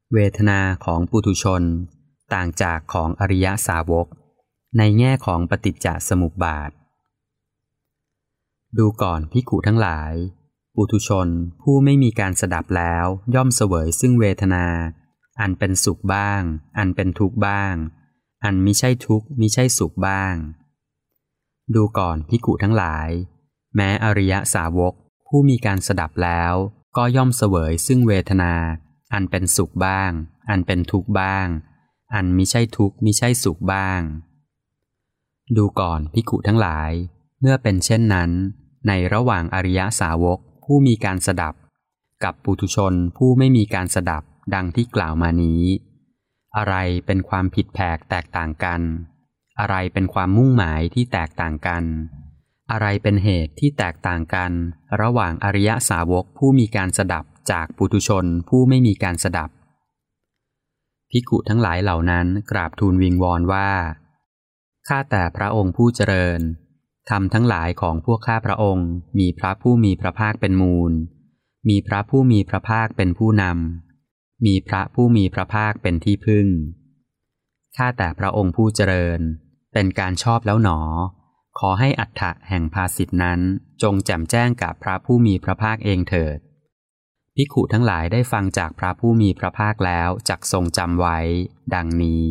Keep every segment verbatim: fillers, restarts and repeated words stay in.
เวทนาของปุถุชนต่างจากของอริยสาวกในแง่ของปฏิจจสมุปบาทดูก่อนภิกขุทั้งหลายปุถุชนผู้ไม่มีการสดับแล้วย่อมเสวยซึ่งเวทนาอันเป็นสุขบ้างอันเป็นทุกข์บ้างอันมิใช่ทุกข์มิใช่สุขบ้างดูก่อนภิกขุทั้งหลายแม้อริยสาวกผู้มีการสดับแล้วก็ย่อมเสวยซึ่งเวทนาอันเป็นสุขบ้างอันเป็นทุกข์บ้างอันมิใช่ทุกข์มิใช่สุขบ้างดูก่อนภิกขุทั้งหลายเมื่อเป็นเช่นนั้นในระหว่างอริยสาวกผู้มีการสดับกับปุถุชนผู้ไม่มีการสดับดังที่กล่าวมานี้อะไรเป็นความผิดแผกแตกต่างกันอะไรเป็นความมุ่งหมายที่แตกต่างกันอะไรเป็นเหตุที่แตกต่างกันระหว่างอริยสาวกผู้มีการสดับจากปุถุชนผู้ไม่มีการสดับภิกขุทั้งหลายเหล่านั้นกราบทูลวิงวอนว่าข้าแต่พระองค์ผู้เจริญธรรมทั้งหลายของพวกข้าพระองค์มีพระผู้มีพระภาคเป็นมูลมีพระผู้มีพระภาคเป็นผู้นำมีพระผู้มีพระภาคเป็นที่พึ่งข้าแต่พระองค์ผู้เจริญเป็นการชอบแล้วหนอขอให้อัฏฐะแห่งภาษิตนั้นจงแจ่มแจ้งกับพระผู้มีพระภาคเองเถิดภิกขุทั้งหลายได้ฟังจากพระผู้มีพระภาคแล้วจักทรงจำไว้ดังนี้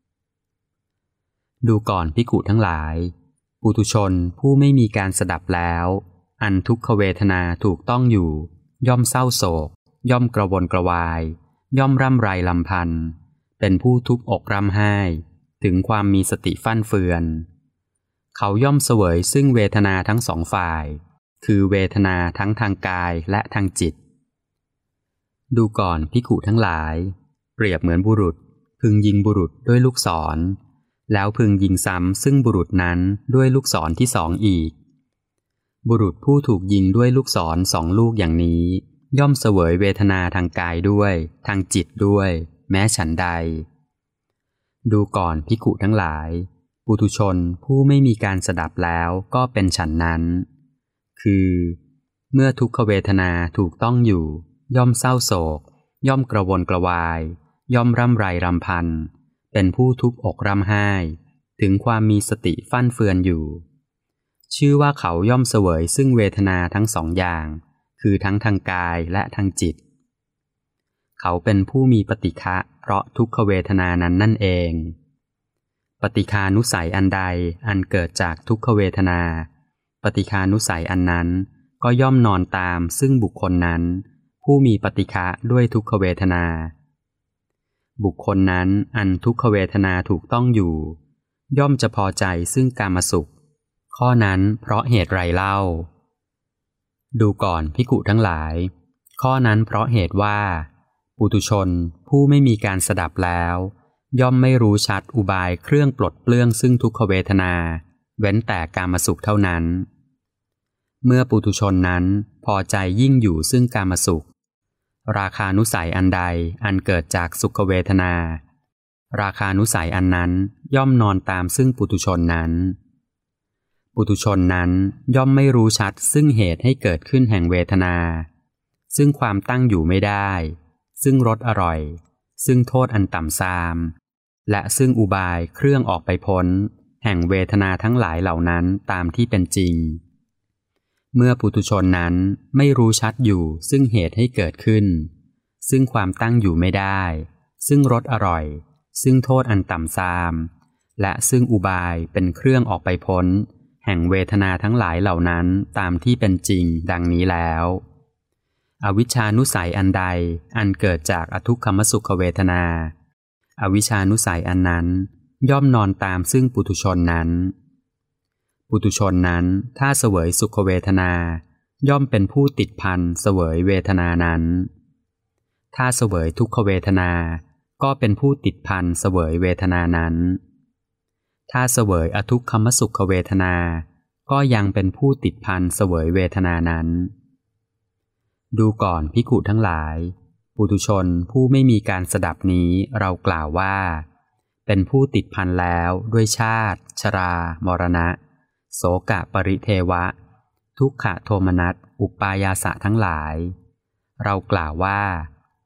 ดูก่อนภิกขุทั้งหลายปุถุชนผู้ไม่มีการสดับแล้วอันทุกขเวทนาถูกต้องอยู่ย่อมเศร้าโศกย่อมกระวนกระวายย่อมร่ำไรลำพันธ์เป็นผู้ทุกข์อกร่ำไห้ถึงความมีสติฟั่นเฟือนเขาย่อมเสวยซึ่งเวทนาทั้งสองฝ่ายคือเวทนาทั้งทางกายและทางจิตดูก่อนภิกขุทั้งหลายเปรียบเหมือนบุรุษพึงยิงบุรุษด้วยลูกศรแล้วพึงยิงซ้ำซึ่งบุรุษนั้นด้วยลูกศรที่สองอีกบุรุษผู้ถูกยิงด้วยลูกศรสองลูกอย่างนี้ย่อมเสวยเวทนาทางกายด้วยทางจิตด้วยแม้ฉันใดดูก่อนภิกขุทั้งหลายปุถุชนผู้ไม่มีการสดับแล้วก็เป็นฉันนั้นคือเมื่อทุกขเวทนาถูกต้องอยู่ย่อมเศร้าโศกย่อมกระวนกระวายย่อมร่ำไรรำพันเป็นผู้ทุกข์อกร่ำไห้ถึงความมีสติฟั่นเฟือนอยู่ชื่อว่าเขาย่อมเสวยซึ่งเวทนาทั้งสองอย่างคือทั้งทางกายและทางจิตเขาเป็นผู้มีปฏิฆะเพราะทุกขเวทนานั้นนั่นเองปฏิฆานุสัยอันใดอันเกิดจากทุกขเวทนาปฏิฆานุสัยอันนั้นก็ย่อมนอนตามซึ่งบุคคลนั้นผู้มีปฏิฆะด้วยทุกขเวทนาบุคคลนั้นอันทุกขเวทนาถูกต้องอยู่ย่อมจะพอใจซึ่งกามสุขข้อนั้นเพราะเหตุไรเล่าดูก่อนภิกขุทั้งหลายข้อนั้นเพราะเหตุว่าปุถุชนผู้ไม่มีการสดับแล้วย่อมไม่รู้ชัดอุบายเครื่องปลดเปลื้องซึ่งทุกขเวทนาเว้นแต่กามสุขเท่านั้นเมื่อปุถุชนนั้นพอใจยิ่งอยู่ซึ่งกามสุขราคานุสัยอันใดอันเกิดจากสุขเวทนาราคานุสัยอันนั้นย่อมนอนตามซึ่งปุถุชนนั้นปุถุชนนั้นย่อมไม่รู้ชัดซึ่งเหตุให้เกิดขึ้นแห่งเวทนาซึ่งความตั้งอยู่ไม่ได้ซึ่งรสอร่อยซึ่งโทษอันต่ำทรามและซึ่งอุบายเครื่องออกไปพ้นแห่งเวทนาทั้งหลายเหล่านั้นตามที่เป็นจริงเมื่อปุถุชนนั้นไม่รู้ชัดอยู่ซึ่งเหตุให้เกิดขึ้นซึ่งความตั้งอยู่ไม่ได้ซึ่งรสอร่อยซึ่งโทษอันต่ำทรามและซึ่งอุบายเป็นเครื่องออกไปพ้นแห่งเวทนาทั้งหลายเหล่านั้นตามที่เป็นจริงดังนี้แล้วอวิชชานุสัยอันใดอันเกิดจากอทุกขมสุขเวทนาอวิชชานุสัยอันนั้นย่อมนอนตามซึ่งปุถุชนนั้นปุถุชนนั้นถ้าเสวยสุขเวทนาย่อมเป็นผู้ติดพันเสวยเวทนานั้นถ้าเสวยทุกขเวทนาก็เป็นผู้ติดพันเสวยเวทนานั้นถ้าเสวยอทุกขมสุขเวทนาก็ยังเป็นผู้ติดพันเสวยเวทนานั้นดูก่อนภิกขุทั้งหลายปุถุชนผู้ไม่มีการสดับนี้เรากล่าวว่าเป็นผู้ติดพันแล้วด้วยชาติชรามรณะโสกะปริเทวะทุกขโทมนัสอุปายาสะทั้งหลายเรากล่าวว่า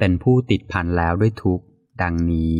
เป็นผู้ติดพันแล้วด้วยทุกข์ดังนี้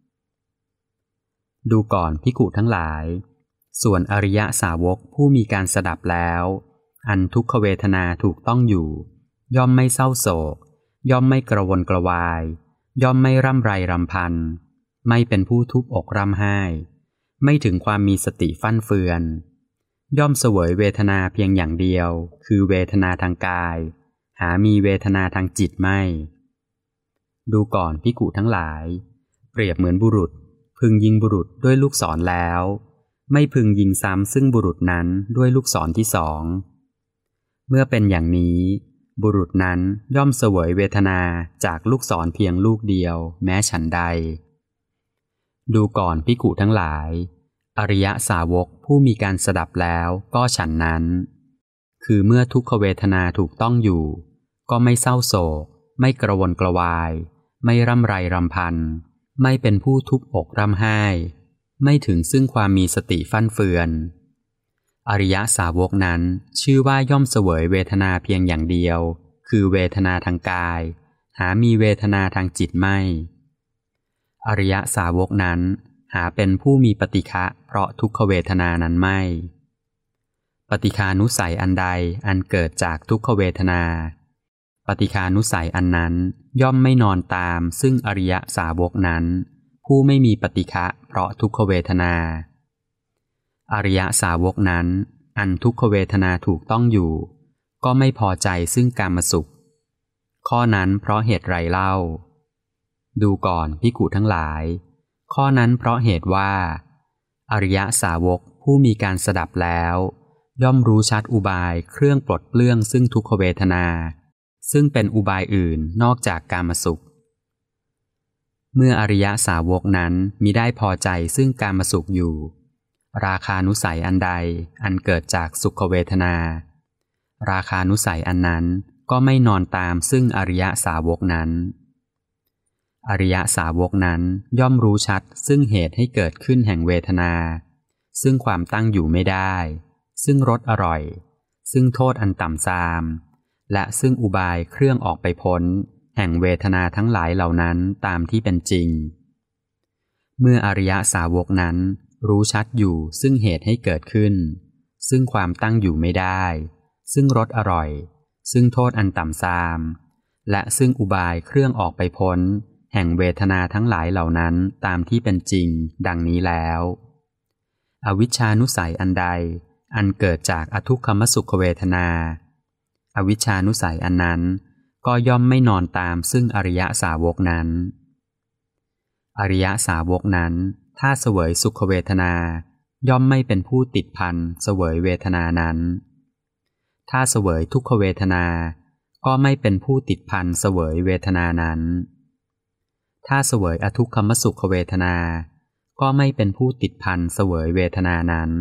ดูก่อนภิกขุทั้งหลายส่วนอริยสาวกผู้มีการสดับแล้วอันทุกขเวทนาถูกต้องอยู่ย่อมไม่เศร้าโศกย่อมไม่กระวนกระวายย่อมไม่ร่ำไรรำพันไม่เป็นผู้ทุบอกร่ำไห้ไม่ถึงความมีสติฟั่นเฟือนย่อมเสวยเวทนาเพียงอย่างเดียวคือเวทนาทางกายหามีเวทนาทางจิตไม่ดูก่อนภิกขุทั้งหลายเปรียบเหมือนบุรุษพึงยิงบุรุษด้วยลูกศรแล้วไม่พึงยิงซ้ำซึ่งบุรุษนั้นด้วยลูกศรที่สองเมื่อเป็นอย่างนี้บุรุษนั้นย่อมเสวยเวทนาจากลูกศรเพียงลูกเดียวแม้ฉันใดดูก่อนภิกขุทั้งหลายอริยสาวกผู้มีการสดับแล้วก็ฉันนั้นคือเมื่อทุกขเวทนาถูกต้องอยู่ก็ไม่เศร้าโศกไม่กระวนกระวายไม่ร่ำไรรำพันไม่เป็นผู้ทุบอกร่ำไห้ไม่ถึงซึ่งความมีสติฟั่นเฟือนอริยสาวกนั้นชื่อว่าย่อมเสวยเวทนาเพียงอย่างเดียวคือเวทนาทางกายหามีเวทนาทางจิตไม่อริยสาวกนั้นหาเป็นผู้มีปฏิฆะเพราะทุกขเวทนานั้นไม่ปฏิฆานุสัยอันใดอันเกิดจากทุกขเวทนาปฏิฆานุสัยอันนั้นย่อมไม่นอนตามซึ่งอริยสาวกนั้นผู้ไม่มีปฏิฆะเพราะทุกขเวทนาอริยสาวกนั้นอันทุกขเวทนาถูกต้องอยู่ก็ไม่พอใจซึ่งกามสุขข้อนั้นเพราะเหตุไรเล่าดูก่อนภิกขุทั้งหลายข้อนั้นเพราะเหตุว่าอริยสาวกผู้มีการสดับแล้วย่อมรู้ชัดอุบายเครื่องปลดเปลื้องซึ่งทุกขเวทนาซึ่งเป็นอุบายอื่นนอกจากกามสุขเมื่ออริยสาวกนั้นมิได้พอใจซึ่งกามสุขอยู่ราคานุสัยอันใดอันเกิดจากสุขเวทนาราคานุสัยอันนั้นก็ไม่นอนตามซึ่งอริยสาวกนั้นอริยสาวกนั้นย่อมรู้ชัดซึ่งเหตุให้เกิดขึ้นแห่งเวทนาซึ่งความตั้งอยู่ไม่ได้ซึ่งรสอร่อยซึ่งโทษอันต่ำทรามและซึ่งอุบายเครื่องออกไปพ้นแห่งเวทนาทั้งหลายเหล่านั้นตามที่เป็นจริงเมื่ออริยสาวกนั้นรู้ชัดอยู่ซึ่งเหตุให้เกิดขึ้นซึ่งความตั้งอยู่ไม่ได้ซึ่งรสอร่อยซึ่งโทษอันต่ำทรามและซึ่งอุบายเครื่องออกไปพ้นแห่งเวทนาทั้งหลายเหล่านั้นตามที่เป็นจริงดังนี้แล้วอวิชชานุสัยอันใดอันเกิดจากอทุกขมสุขเวทนาอวิชชานุสัยอันนั้นก็ย่อมไม่นอนตามซึ่งอริยสาวกนั้นอริยสาวกนั้นถ้าเสวยสุขเวทนาย่อมไม่เป็นผู้ติดพันเสวยเวทนานั้นถ้าเสวยทุกขเวทนาก็ไม่เป็นผู้ติดพันเสวยเวทนานั้นถ้าเสวยอทุกขมสุขเวทนาก็ไม่เป็นผู้ติดพันเสวยเวทนานั้น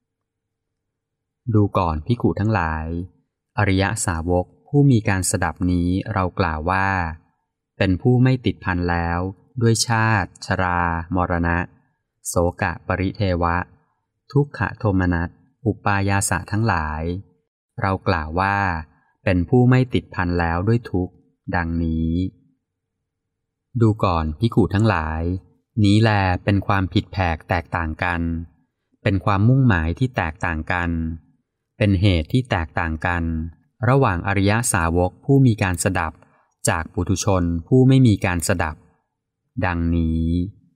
ดูก่อนภิกขุทั้งหลายอริยสาวกผู้มีการสดับนี้เรากล่าวว่าเป็นผู้ไม่ติดพันแล้วด้วยชาติชรามรณะโสกะปริเทวะทุกขโทมนัสอุปายาสะทั้งหลายเรากล่าวว่าเป็นผู้ไม่ติดพันแล้วด้วยทุกข์ดังนี้ดูก่อนภิกขุทั้งหลายนี้แลเป็นความผิดแผกแตกต่างกันเป็นความมุ่งหมายที่แตกต่างกันเป็นเหตุที่แตกต่างกันระหว่างอริยสาวกผู้มีการสดับจากปุถุชนผู้ไม่มีการสดับดังนี้